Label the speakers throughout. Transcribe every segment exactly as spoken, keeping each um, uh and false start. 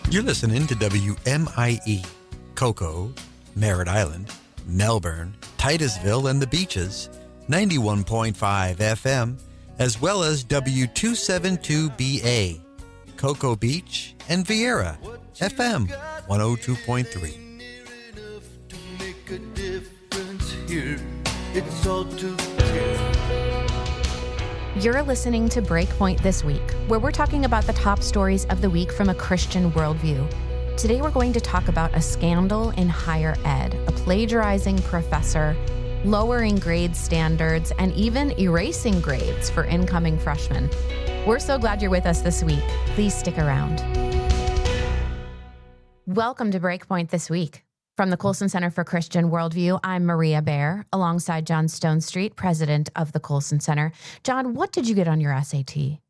Speaker 1: You're listening to W M I E, Cocoa, Merritt Island, Melbourne, Titusville, and the Beaches, ninety-one point five F M, as well as W two seventy-two B A, Cocoa Beach, and Vieira, F M one oh two point three.
Speaker 2: You're listening to Breakpoint This Week, where we're talking about the top stories of the week from a Christian worldview. Today we're going to talk about a scandal in higher ed, a plagiarizing professor, lowering grade standards, and even erasing grades for incoming freshmen. We're so glad you're with us this week. Please stick around. Welcome to Breakpoint This Week. From the Colson Center for Christian Worldview, I'm Maria Baer, alongside John Stonestreet, president of the Colson Center. John, what did you get on your S A T?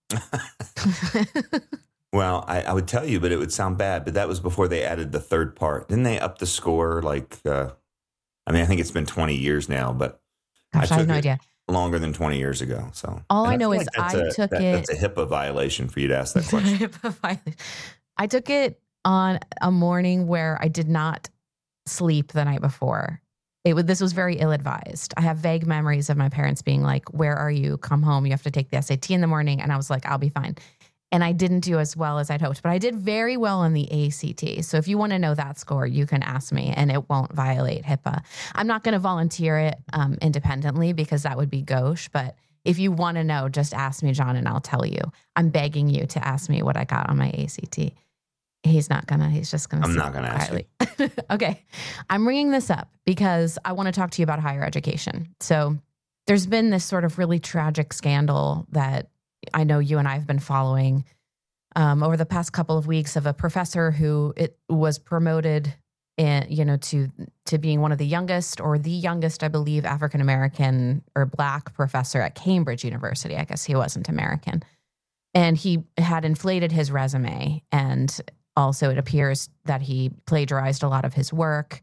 Speaker 3: Well, I, I would tell you, but it would sound bad. But that was before they added the third part. Didn't they up the score? Like, uh, I mean, I think it's been twenty years now, but
Speaker 2: Gosh, I, I have no idea.
Speaker 3: Longer than twenty years ago. So
Speaker 2: all
Speaker 3: and
Speaker 2: I know
Speaker 3: I
Speaker 2: is
Speaker 3: like
Speaker 2: I
Speaker 3: a,
Speaker 2: took
Speaker 3: that,
Speaker 2: it.
Speaker 3: That's a HIPAA violation for you to ask that question.
Speaker 2: HIPAA violation. I took it on a morning where I did not sleep the night before. It was, this was very ill-advised. I have vague memories of my parents being like, where are you? Come home. You have to take the S A T in the morning. And I was like, I'll be fine. And I didn't do as well as I'd hoped, but I did very well on the A C T. So if you want to know that score, you can ask me and it won't violate HIPAA. I'm not going to volunteer it um, independently because that would be gauche. But if you want to know, just ask me, John, and I'll tell you. I'm begging you to ask me what I got on my A C T. He's not gonna, he's just gonna.
Speaker 3: I'm not gonna ask you.
Speaker 2: Okay. I'm bringing this up because I want to talk to you about higher education. So there's been this sort of really tragic scandal that I know you and I have been following um, over the past couple of weeks of a professor who it was promoted in, you know, to, to being one of the youngest or the youngest, I believe, African-American or Black professor at Cambridge University. I guess he wasn't American. And he had inflated his resume, and also, it appears that he plagiarized a lot of his work.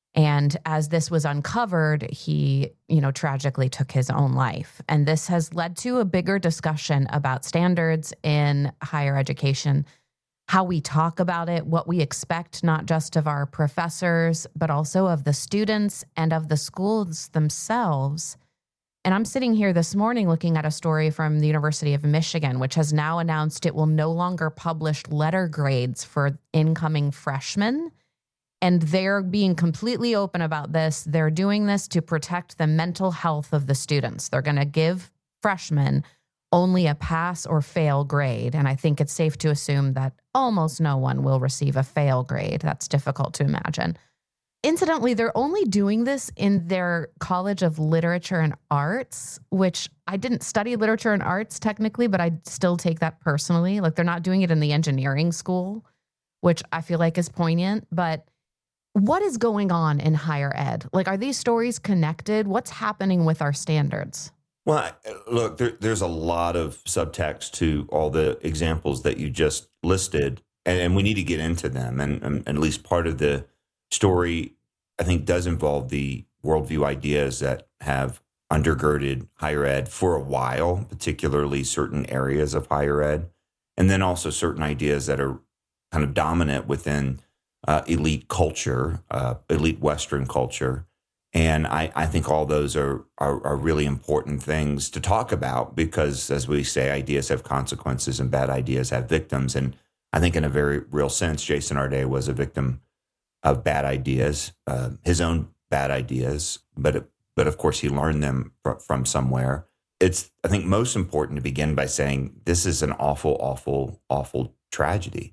Speaker 2: And as this was uncovered, he, you know, tragically took his own life. And this has led to a bigger discussion about standards in higher education, how we talk about it, what we expect, not just of our professors, but also of the students and of the schools themselves. And I'm sitting here this morning looking at a story from the University of Michigan, which has now announced it will no longer publish letter grades for incoming freshmen. And they're being completely open about this. They're doing this to protect the mental health of the students. They're going to give freshmen only a pass or fail grade. And I think it's safe to assume that almost no one will receive a fail grade. That's difficult to imagine. Incidentally, they're only doing this in their College of Literature and Arts, which I didn't study literature and arts technically, but I still take that personally. Like, they're not doing it in the engineering school, which I feel like is poignant. But what is going on in higher ed? Like, are these stories connected? What's happening with our standards?
Speaker 3: Well, look, there, there's a lot of subtext to all the examples that you just listed, and, and we need to get into them. And, and at least part of the story, I think, does involve the worldview ideas that have undergirded higher ed for a while, particularly certain areas of higher ed, and then also certain ideas that are kind of dominant within uh, elite culture, uh, elite Western culture. And I, I think all those are, are are really important things to talk about because, as we say, ideas have consequences and bad ideas have victims. And I think in a very real sense, Jason Arde was a victim of bad ideas, uh, his own bad ideas, but but of course he learned them fr- from somewhere. It's, I think, most important to begin by saying this is an awful, awful, awful tragedy.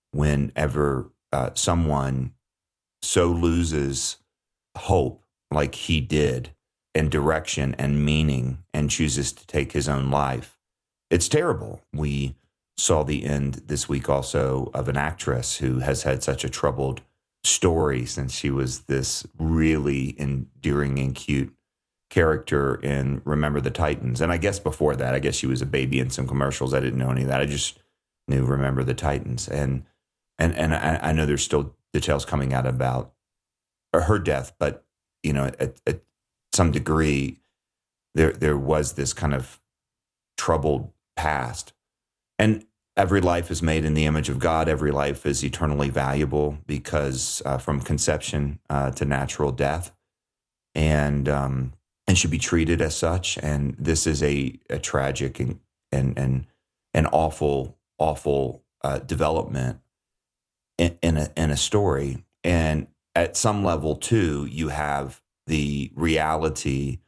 Speaker 3: Whenever uh, someone so loses hope like he did, and direction and meaning, and chooses to take his own life, it's terrible. We saw the end this week also of an actress who has had such a troubled story since she was this really endearing and cute character in Remember the Titans. And I guess before that, I guess she was a baby in some commercials. I didn't know any of that. I just knew Remember the Titans. And and and I, I know there's still details coming out about her death, but you know, at, at some degree, there there was this kind of troubled past. And every life is made in the image of God. Every life is eternally valuable because uh, from conception uh, to natural death, and um, and should be treated as such. And this is a, a tragic and and and an awful, awful uh, development in, in a in a story. And at some level, too, you have the reality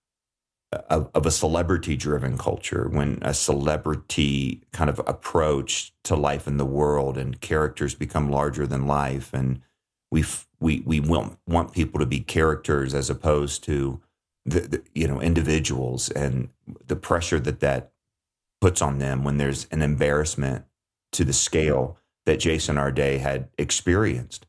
Speaker 3: Of, of a celebrity-driven culture, when a celebrity kind of approach to life in the world and characters become larger than life, and we we we want want people to be characters as opposed to the, the you know individuals, and the pressure that that puts on them when there's an embarrassment to the scale that Jason Arde had experienced.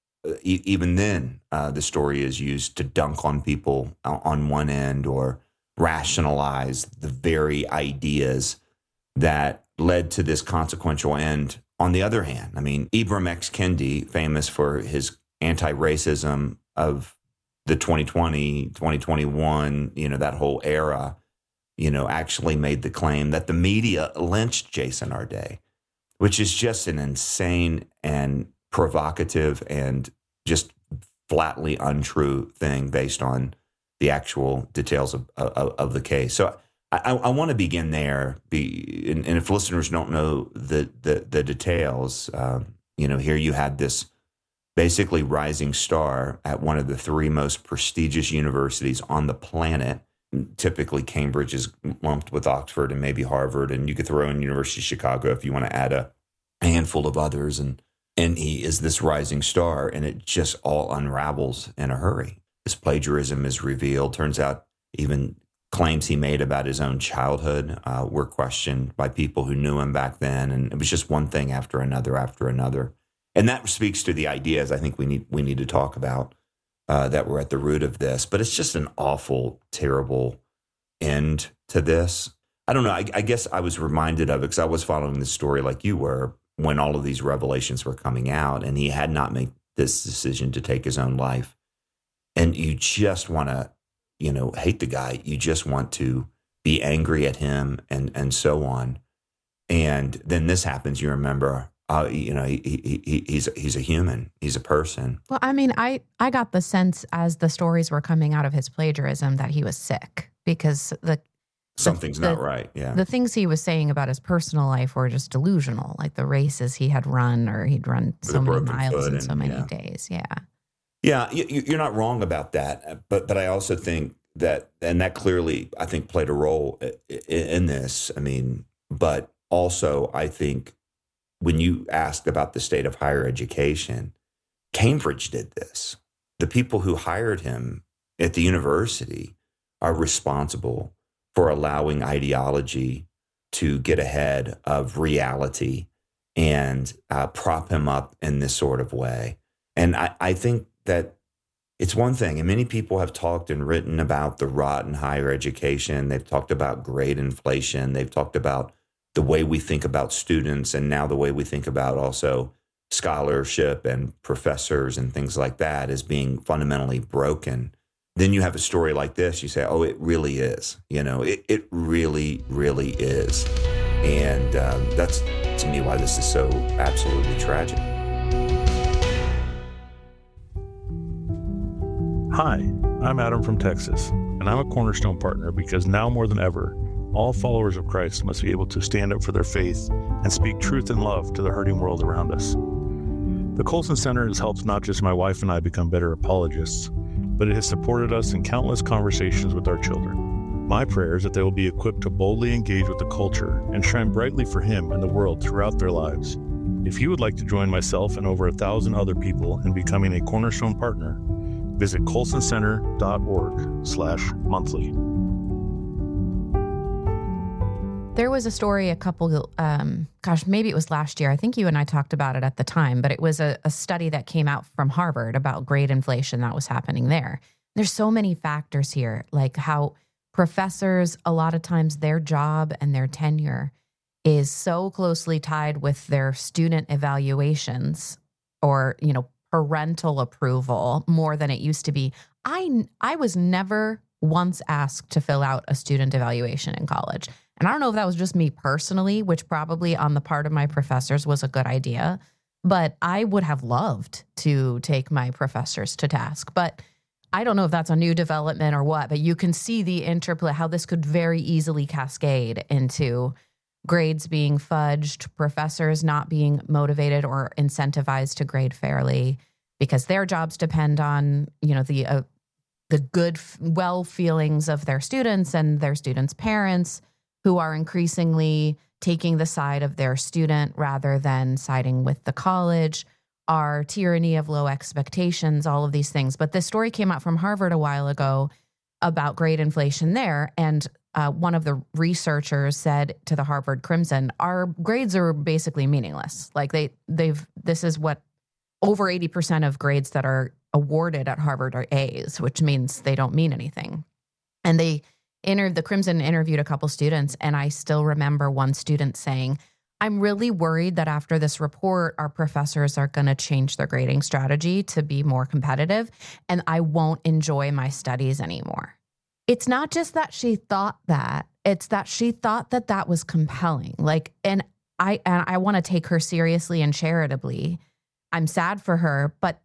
Speaker 3: E- even then, uh, the story is used to dunk on people on one end or rationalize the very ideas that led to this consequential end on the other hand. I mean, Ibram X. Kendi, famous for his anti-racism of the twenty twenty, twenty twenty-one, you know, that whole era, you know, actually made the claim that the media lynched Jason Arde, which is just an insane and provocative and just flatly untrue thing based on the actual details of, of, of the case. So I, I want to begin there. Be, and, and if listeners don't know the the, the details, um, you know, here you had this basically rising star at one of the three most prestigious universities on the planet. Typically, Cambridge is lumped with Oxford and maybe Harvard, and you could throw in University of Chicago if you want to add a handful of others. And and he is this rising star, and it just all unravels in a hurry. His plagiarism is revealed. Turns out even claims he made about his own childhood uh, were questioned by people who knew him back then, and it was just one thing after another after another. And that speaks to the ideas I think we need we need to talk about uh, that were at the root of this. But it's just an awful, terrible end to this. I don't know. I, I guess I was reminded of it because I was following the story like you were when all of these revelations were coming out, and he had not made this decision to take his own life. And you just want to, you know, hate the guy. You just want to be angry at him and, and so on. And then this happens. You remember, uh, you know, he, he, he, he's he's a human. He's a person.
Speaker 2: Well, I mean, I, I got the sense as the stories were coming out of his plagiarism that he was sick because the
Speaker 3: something's
Speaker 2: the,
Speaker 3: not right. Yeah,
Speaker 2: the things he was saying about his personal life were just delusional, like the races he had run, or he'd run
Speaker 3: With
Speaker 2: so many miles in
Speaker 3: and,
Speaker 2: so many
Speaker 3: yeah.
Speaker 2: days. Yeah.
Speaker 3: Yeah, you, you're not wrong about that, but but I also think that, and that clearly I think played a role in this. I mean, but also I think when you asked about the state of higher education, Cambridge did this. The people who hired him at the university are responsible for allowing ideology to get ahead of reality and uh, prop him up in this sort of way. And I, I think that it's one thing, and many people have talked and written about the rot in higher education. They've talked about grade inflation. They've talked about the way we think about students, and now the way we think about also scholarship and professors and things like that as being fundamentally broken. Then you have a story like this, you say, oh, it really is. You know, it, it really, really is. And um, that's, to me, why this is so absolutely tragic.
Speaker 4: Hi, I'm Adam from Texas, and I'm a Cornerstone partner because now more than ever, all followers of Christ must be able to stand up for their faith and speak truth and love to the hurting world around us. The Colson Center has helped not just my wife and I become better apologists, but it has supported us in countless conversations with our children. My prayer is that they will be equipped to boldly engage with the culture and shine brightly for Him and the world throughout their lives. If you would like to join myself and over a thousand other people in becoming a Cornerstone partner, visit colsoncenter.org slash monthly.
Speaker 2: There was a story a couple, um, gosh, maybe it was last year. I think you and I talked about it at the time, but it was a, a study that came out from Harvard about grade inflation that was happening there. There's so many factors here, like how professors, a lot of times their job and their tenure is so closely tied with their student evaluations or, you know, parental approval more than it used to be. I, I was never once asked to fill out a student evaluation in college. And I don't know if that was just me personally, which probably on the part of my professors was a good idea, but I would have loved to take my professors to task. But I don't know if that's a new development or what, but you can see the interplay, how this could very easily cascade into grades being fudged, professors not being motivated or incentivized to grade fairly because their jobs depend on, you know, the uh, the good, well feelings of their students and their students' parents, who are increasingly taking the side of their student rather than siding with the college, our tyranny of low expectations, all of these things. But this story came out from Harvard a while ago about grade inflation there. And uh, one of the researchers said to the Harvard Crimson, our grades are basically meaningless. Like they, they've, this is what over eighty percent of grades that are awarded at Harvard are A's, which means they don't mean anything. And they Inter- the Crimson interviewed a couple students, and I still remember one student saying, I'm really worried that after this report, our professors are going to change their grading strategy to be more competitive, and I won't enjoy my studies anymore. It's not just that she thought that, it's that she thought that that was compelling. Like, and I, and I want to take her seriously and charitably. I'm sad for her, but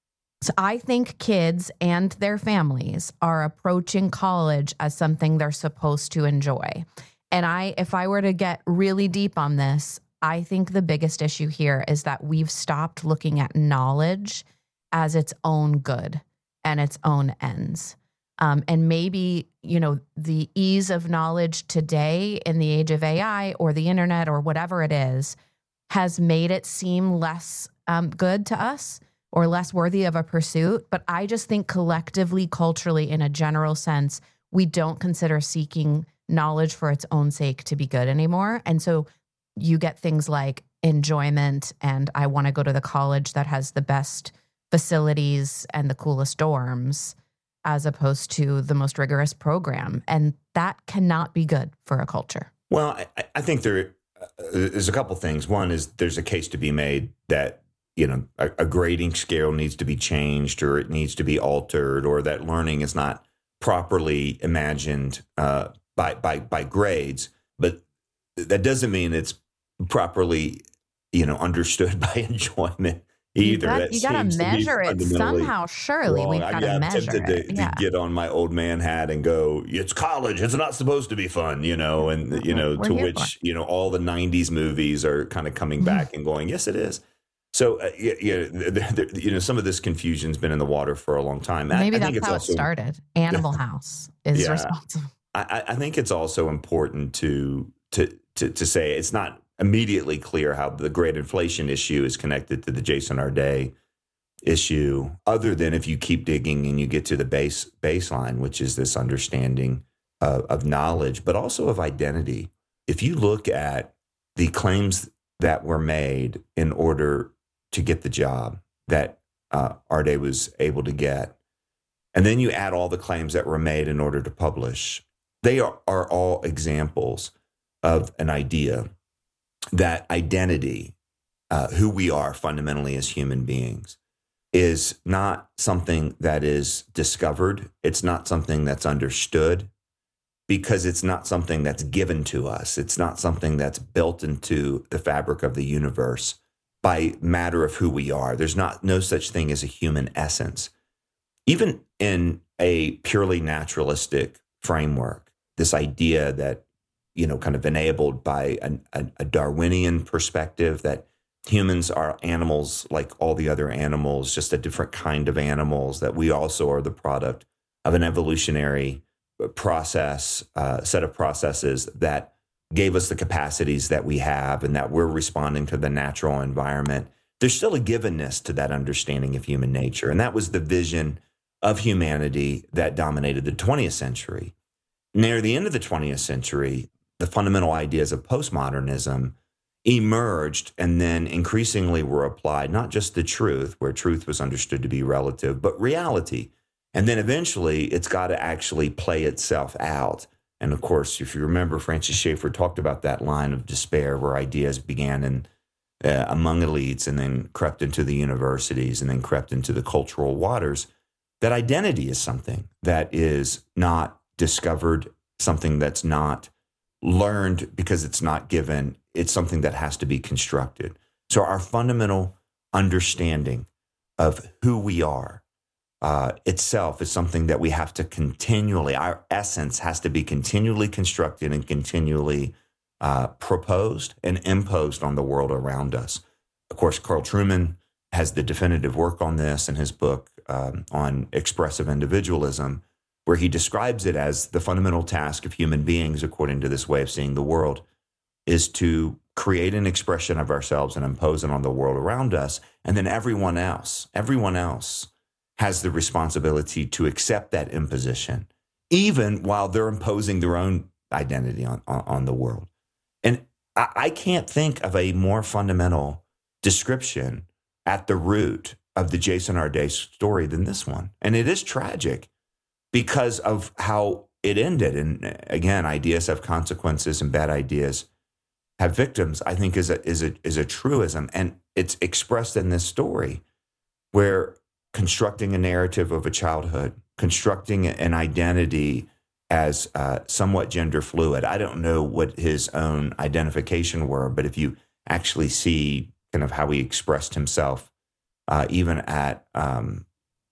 Speaker 2: so I think kids and their families are approaching college as something they're supposed to enjoy. And I, if I were to get really deep on this, I think the biggest issue here is that we've stopped looking at knowledge as its own good and its own ends. Um, and maybe, you know, the ease of knowledge today in the age of A I or the internet or whatever it is has made it seem less um, good to us, or less worthy of a pursuit. But I just think collectively, culturally, in a general sense, we don't consider seeking knowledge for its own sake to be good anymore. And so you get things like enjoyment and I want to go to the college that has the best facilities and the coolest dorms, as opposed to the most rigorous program. And that cannot be good for a culture.
Speaker 3: Well, I, I think there uh, there's a couple things. One is there's a case to be made that, you know, a, a grading scale needs to be changed or it needs to be altered, or that learning is not properly imagined uh, by, by, by grades. But that doesn't mean it's properly, you know, understood by enjoyment either.
Speaker 2: You got to measure it somehow. Surely we've got to measure
Speaker 3: it. I'm tempted
Speaker 2: it.
Speaker 3: to,
Speaker 2: Yeah.
Speaker 3: to get on my old man hat and go, it's college. It's not supposed to be fun, you know, and, you know,
Speaker 2: We're
Speaker 3: to
Speaker 2: here
Speaker 3: which,
Speaker 2: for.
Speaker 3: you know, all the nineties movies are kind of coming back and going, yes, it is. So, uh, yeah, yeah the, the, you know, some of this confusion's been in the water for a long time.
Speaker 2: Maybe
Speaker 3: I, I
Speaker 2: that's
Speaker 3: think it's
Speaker 2: how
Speaker 3: also,
Speaker 2: it started. Animal House is
Speaker 3: Yeah.
Speaker 2: responsible.
Speaker 3: I, I think it's also important to, to to to say it's not immediately clear how the grade inflation issue is connected to the Jason Arday issue, other than if you keep digging and you get to the base baseline, which is this understanding of, of knowledge, but also of identity. If you look at the claims that were made in order to get the job that uh, Arday was able to get, and then you add all the claims that were made in order to publish, they are, are all examples of an idea that identity, uh, who we are fundamentally as human beings, is not something that is discovered. It's not something that's understood, because it's not something that's given to us. It's not something that's built into the fabric of the universe by matter of who we are. There's not no such thing as a human essence. Even in a purely naturalistic framework, this idea that, you know, kind of enabled by an, a, a Darwinian perspective that humans are animals like all the other animals, just a different kind of animals, that we also are the product of an evolutionary process, uh, set of processes that gave us the capacities that we have and that we're responding to the natural environment. There's still a givenness to that understanding of human nature. And that was the vision of humanity that dominated the twentieth century. Near the end of the twentieth century, the fundamental ideas of postmodernism emerged and then increasingly were applied, not just to truth, where truth was understood to be relative, but reality. And then eventually it's got to actually play itself out. And of course, if you remember, Francis Schaeffer talked about that line of despair where ideas began in uh, among elites and then crept into the universities and then crept into the cultural waters, that identity is something that is not discovered, something that's not learned because it's not given. It's something that has to be constructed. So our fundamental understanding of who we are uh, itself is something that we have to continually, our essence has to be continually constructed and continually uh, proposed and imposed on the world around us. Of course, Carl Trueman has the definitive work on this in his book um, on expressive individualism, where he describes it as the fundamental task of human beings, according to this way of seeing the world, is to create an expression of ourselves and impose it on the world around us. And then everyone else, everyone else has the responsibility to accept that imposition, even while they're imposing their own identity on, on, on the world. And I, I can't think of a more fundamental description at the root of the Jason Arde story than this one. And it is tragic because of how it ended. And again, ideas have consequences and bad ideas have victims, I think is a, is a, is a truism. And it's expressed in this story where constructing a narrative of a childhood, constructing an identity as uh, somewhat gender fluid. I don't know what his own identification were, but if you actually see kind of how he expressed himself, uh, even at um,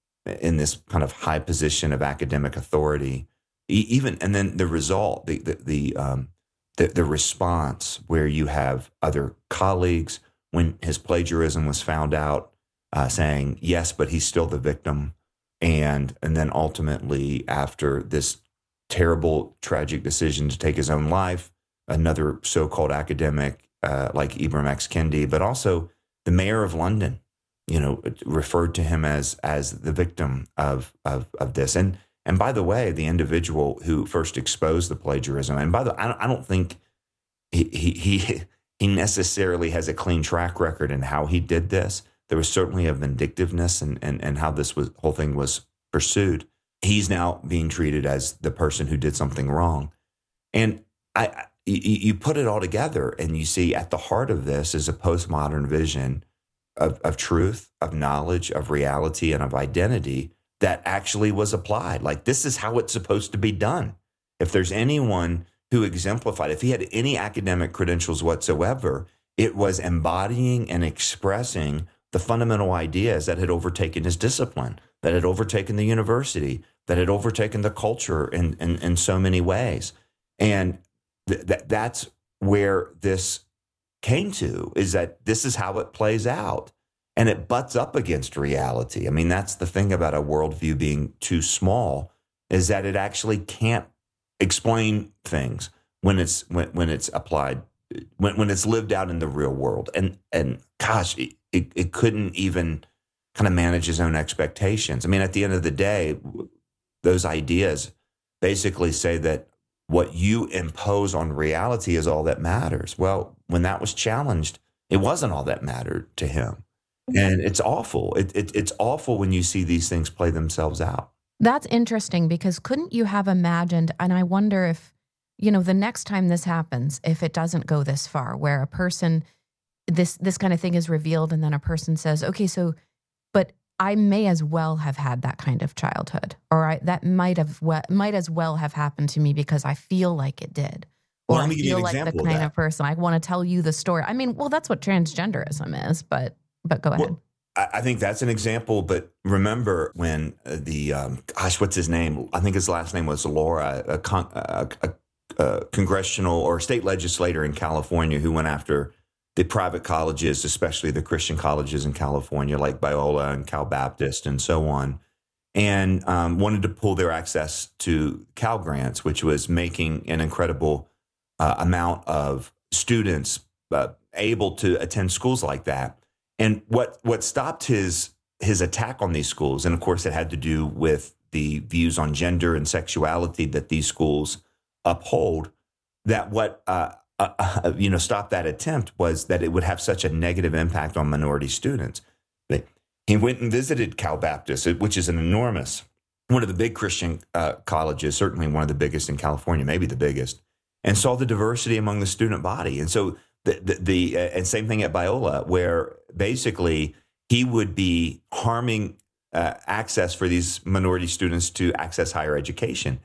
Speaker 3: in this kind of high position of academic authority, e- even and then the result, the the the, um, the the response, where you have other colleagues when his plagiarism was found out, uh, saying yes, but he's still the victim, and and then ultimately after this terrible, tragic decision to take his own life, another so-called academic uh, like Ibram X. Kendi, but also the mayor of London, you know, referred to him as as the victim of of of this. And and by the way, the individual who first exposed the plagiarism, and by the way, I don't, I don't think he he he he necessarily has a clean track record in how he did this. There was certainly a vindictiveness and and and how this was whole thing was pursued. He's now being treated as the person who did something wrong. And I, you, you put it all together and you see at the heart of this is a postmodern vision of, of truth, of knowledge, of reality, and of identity that actually was applied. Like, this is how it's supposed to be done. If there's anyone who exemplified, if he had any academic credentials whatsoever, it was embodying and expressing the fundamental ideas that had overtaken his discipline, that had overtaken the university, that had overtaken the culture in, in, in so many ways. And th- th- that's where this came to, is that this is how it plays out. And it butts up against reality. I mean, that's the thing about a worldview being too small, is that it actually can't explain things when it's when, when it's applied, when, when it's lived out in the real world. And, and gosh, it, it, it couldn't even kind of manage his own expectations. I mean, at the end of the day, those ideas basically say that what you impose on reality is all that matters. Well, when that was challenged, it wasn't all that mattered to him. And it's awful. It, it, it's awful when you see these things play themselves out.
Speaker 2: That's interesting, because couldn't you have imagined, and I wonder if, you know, the next time this happens, if it doesn't go this far, where a person, this this kind of thing is revealed, and then a person says, okay, so, but I may as well have had that kind of childhood, or I, that might have we, might as well have happened to me because I feel like it did. Or
Speaker 3: well, let me
Speaker 2: I
Speaker 3: give you
Speaker 2: feel
Speaker 3: an
Speaker 2: like
Speaker 3: example
Speaker 2: the kind
Speaker 3: of, that.
Speaker 2: of person, I want to tell you the story. I mean, well, that's what transgenderism is, but but go ahead.
Speaker 3: Well, I think that's an example, but remember when the, um, gosh, what's his name? I think his last name was Laura, a, con- a, a, a congressional or state legislator in California who went after the private colleges, especially the Christian colleges in California, like Biola and Cal Baptist and so on, and um, wanted to pull their access to Cal Grants, which was making an incredible uh, amount of students uh, able to attend schools like that. And what what stopped his his attack on these schools, and of course it had to do with the views on gender and sexuality that these schools uphold, that what uh, uh, you know stopped that attempt was that it would have such a negative impact on minority students. But he went and visited Cal Baptist, which is an enormous, one of the big Christian uh, colleges, certainly one of the biggest in California, maybe the biggest, and saw the diversity among the student body. And so the the, the uh, and same thing at Biola, where basically he would be harming uh, access for these minority students to access higher education.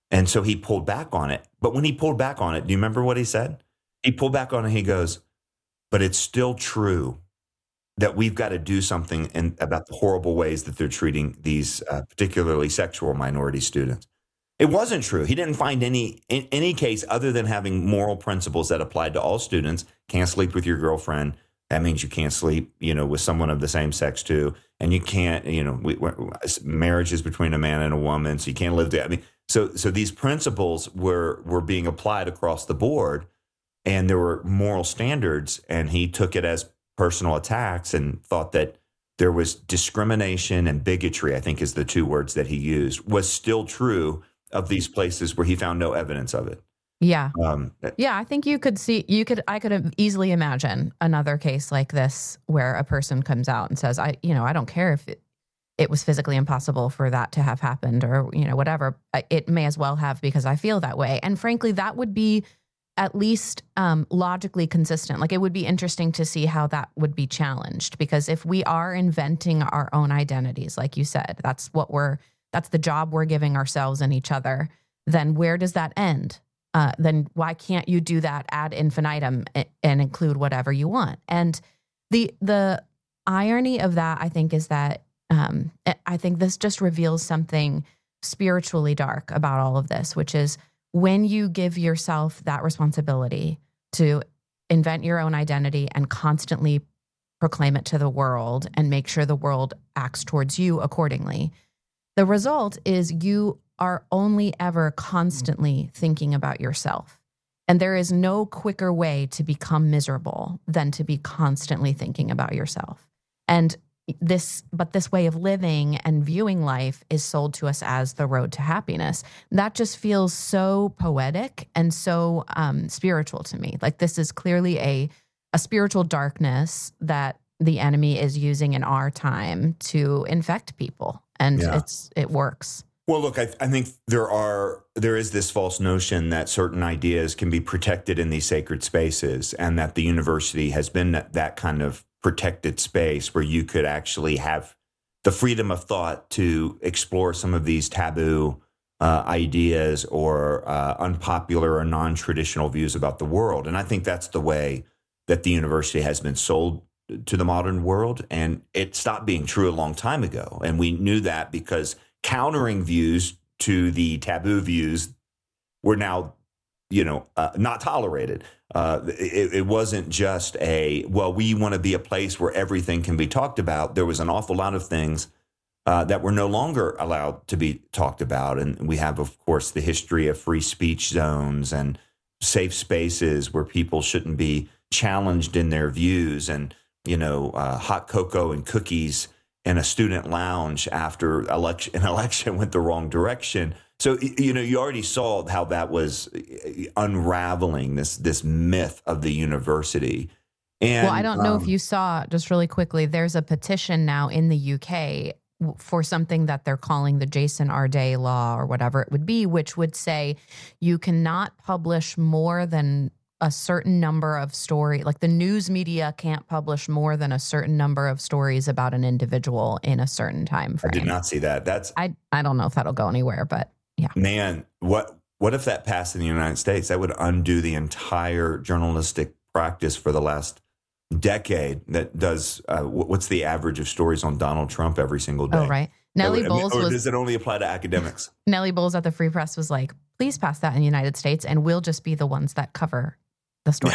Speaker 3: And so he pulled back on it. But when he pulled back on it, do you remember what he said? He pulled back on it. He goes, but it's still true that we've got to do something in, about the horrible ways that they're treating these uh, particularly sexual minority students. It wasn't true. He didn't find any in any case other than having moral principles that applied to all students. Can't sleep with your girlfriend. That means you can't sleep, you know, with someone of the same sex too. And you can't, you know, we, we, marriage is between a man and a woman, so you can't live there. I mean, so so these principles were were being applied across the board, and there were moral standards, and he took it as personal attacks and thought that there was discrimination and bigotry, I think is the two words that he used, was still true of these places where he found no evidence of it.
Speaker 2: Yeah.
Speaker 3: Um,
Speaker 2: yeah. I think you could see, you could, I could easily imagine another case like this where a person comes out and says, I, you know, I don't care if it, it was physically impossible for that to have happened or, you know, whatever. It may as well have because I feel that way. And frankly, that would be at least um, logically consistent. Like it would be interesting to see how that would be challenged, because if we are inventing our own identities, like you said, that's what we're, that's the job we're giving ourselves and each other, then where does that end? Uh, then why can't you do that ad infinitum and include whatever you want? And the the irony of that, I think, is that um, I think this just reveals something spiritually dark about all of this, which is when you give yourself that responsibility to invent your own identity and constantly proclaim it to the world and make sure the world acts towards you accordingly, the result is you are only ever constantly thinking about yourself. And there is no quicker way to become miserable than to be constantly thinking about yourself. And this, but this way of living and viewing life is sold to us as the road to happiness. That just feels so poetic and so um, spiritual to me. Like this is clearly a, a spiritual darkness that the enemy is using in our time to infect people. And yeah. it's it works.
Speaker 3: Well, look, I, I think there are there is this false notion that certain ideas can be protected in these sacred spaces, and that the university has been that, that kind of protected space where you could actually have the freedom of thought to explore some of these taboo uh, ideas or uh, unpopular or non-traditional views about the world. And I think that's the way that the university has been sold to the modern world, and it stopped being true a long time ago. And we knew that because countering views to the taboo views were now, you know, uh, not tolerated. Uh, it, it wasn't just a, well, we want to be a place where everything can be talked about. There was an awful lot of things uh, that were no longer allowed to be talked about. And we have, of course, the history of free speech zones and safe spaces where people shouldn't be challenged in their views, and, you know, uh, hot cocoa and cookies in a student lounge after election, an election went the wrong direction. So, you know, you already saw how that was unraveling this this myth of the university. And,
Speaker 2: well, I don't know
Speaker 3: um,
Speaker 2: if you saw, just really quickly, there's a petition now in the U K for something that they're calling the Jason Arday law or whatever it would be, which would say you cannot publish more than a certain number of story, like the news media can't publish more than a certain number of stories about an individual in a certain time frame.
Speaker 3: I did not see that. That's
Speaker 2: I I don't know if that'll go anywhere, but yeah.
Speaker 3: Man, what what if that passed in the United States? That would undo the entire journalistic practice for the last decade. That does uh, what's the average of stories on Donald Trump every single day?
Speaker 2: Oh, right. Nellie
Speaker 3: would,
Speaker 2: Bowles
Speaker 3: I mean, or
Speaker 2: was,
Speaker 3: does it only apply to academics?
Speaker 2: Nellie Bowles at the Free Press was like, please pass that in the United States, and we'll just be the ones that cover the story.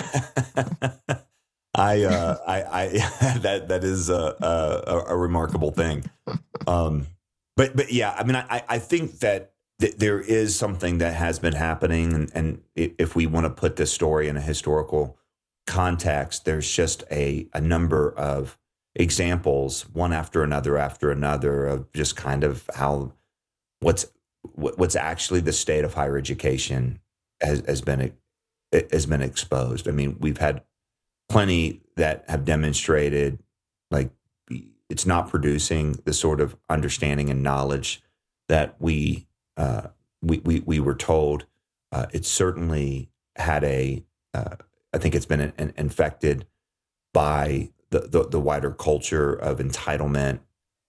Speaker 3: I, uh, I, I, that, that is a, a, a remarkable thing. Um, but, but yeah, I mean, I, I think that th- there is something that has been happening. And, and if we want to put this story in a historical context, there's just a, a number of examples, one after another, after another, of just kind of how what's, what's actually the state of higher education has, has been has been exposed. I mean, we've had plenty that have demonstrated like it's not producing the sort of understanding and knowledge that we uh, we, we we were told. Uh, it's certainly had a. Uh, I think it's been an, an infected by the, the the wider culture of entitlement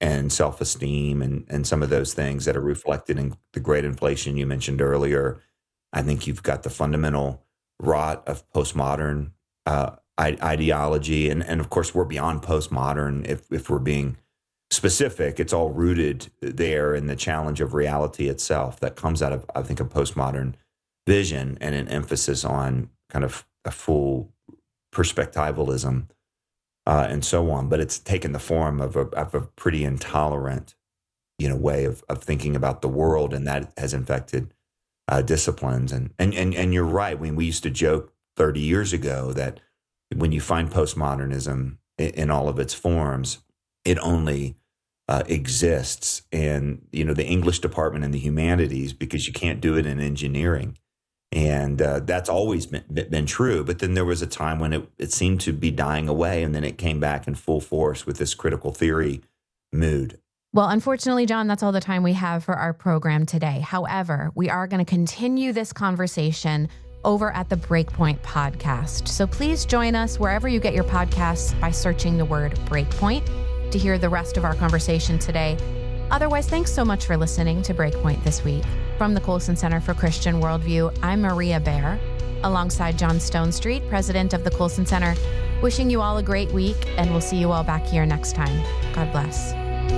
Speaker 3: and self-esteem and, and some of those things that are reflected in the great inflation you mentioned earlier. I think you've got the fundamental rot of postmodern uh, ideology. And, and of course, we're beyond postmodern. If, if we're being specific, it's all rooted there in the challenge of reality itself that comes out of, I think, a postmodern vision and an emphasis on kind of a full perspectivalism uh, and so on. But it's taken the form of a, of a pretty intolerant, you know, way of, of thinking about the world, and that has infected uh, disciplines. And, and and and you're right. When we used to joke thirty years ago that when you find postmodernism in, in all of its forms, it only uh, exists in, you know, the English department and the humanities, because you can't do it in engineering. And uh, that's always been, been true. But then there was a time when it, it seemed to be dying away, and then it came back in full force with this critical theory mood.
Speaker 2: Well, unfortunately, John, that's all the time we have for our program today. However, we are going to continue this conversation over at the Breakpoint podcast. So please join us wherever you get your podcasts by searching the word Breakpoint to hear the rest of our conversation today. Otherwise, thanks so much for listening to Breakpoint this week. From the Colson Center for Christian Worldview, I'm Maria Bear, alongside John Stonestreet, president of the Colson Center, wishing you all a great week, and we'll see you all back here next time. God bless.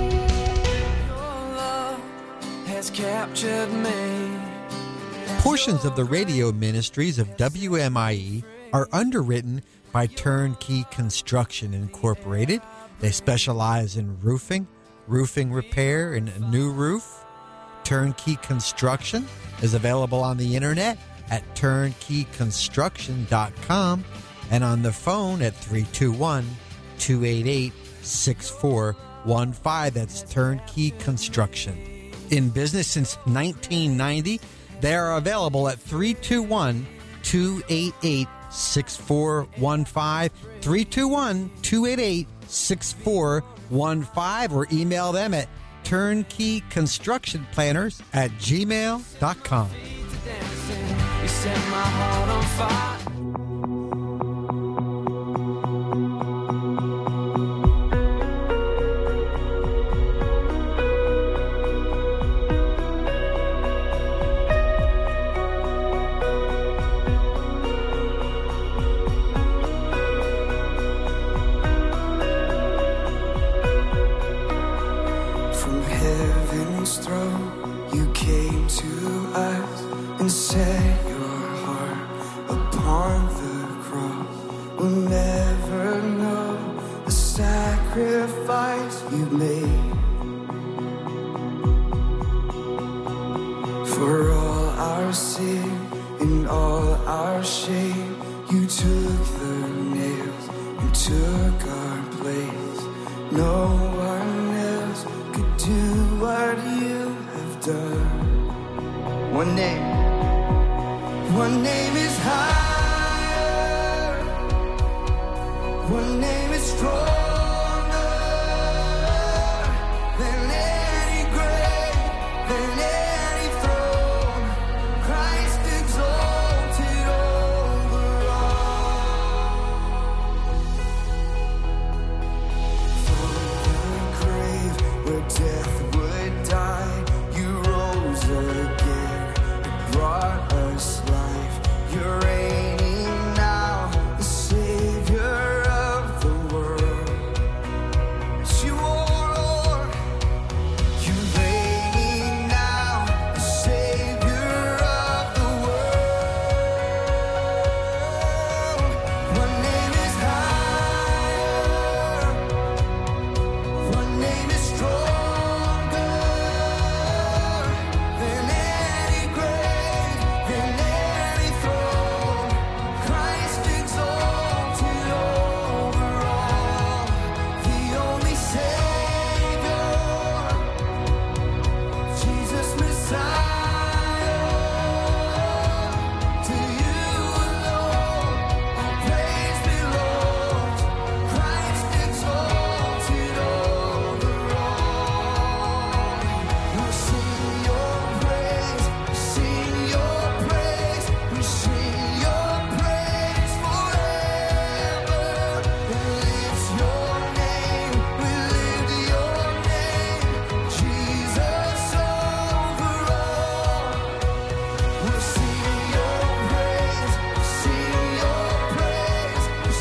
Speaker 5: Your love has captured me.
Speaker 1: Portions of the radio ministries of W M I E are underwritten by Turnkey Construction Incorporated. They specialize in roofing, roofing repair, and a new roof. Turnkey Construction is available on the internet at turnkey construction dot com and on the phone at three two one, two eight eight, six four one five. That's Turnkey Construction. In business since nineteen ninety, they are available at three two one, two eight eight, six four one five, three two one, two eight eight, six four one five, or email them at turnkey construction planners at gmail dot com.
Speaker 5: You set my heart on fire. Set your heart upon the cross. We'll never know the sacrifice you made. For all our sin and all our shame, you took the nails and took our place. No one else could do what you have done. One name. One name is higher, one name is stronger.